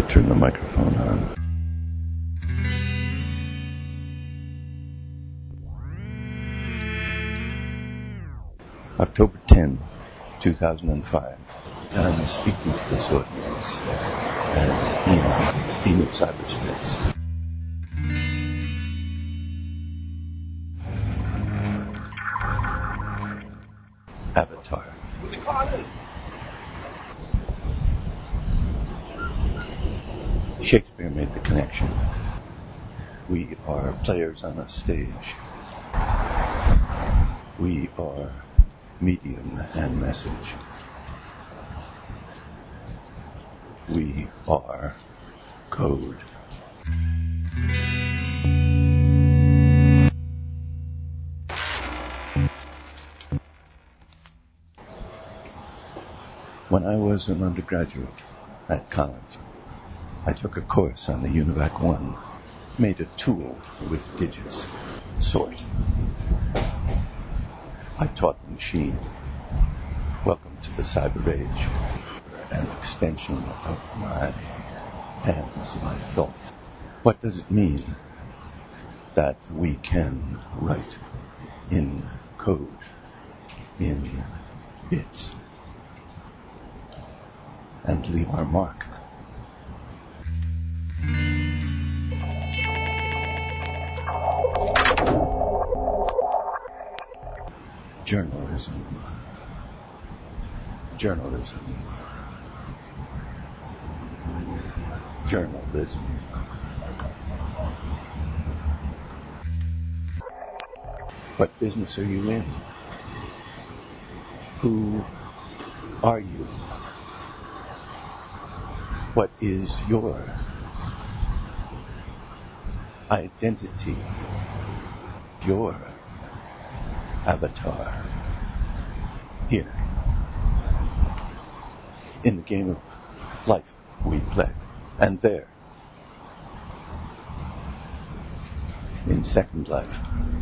turn the microphone on. October 10, 2005. I'm speaking to this audience as Eon, Dean of Cyberspace. Avatar. Shakespeare made the connection. We are players on a stage. We are medium and message. We are code. When I was an undergraduate at college, I took a course on the UNIVAC 1, made a tool with digits, sort. I taught the machine. Welcome to the cyber age. An extension of my hands, my thought. What does it mean that we can write in code, in bits, and leave our mark? Journalism. Journalism. Journalism. What business are you in? Who are you? What is your identity? Your avatar? Here. In the game of life we play. And there. In Second Life.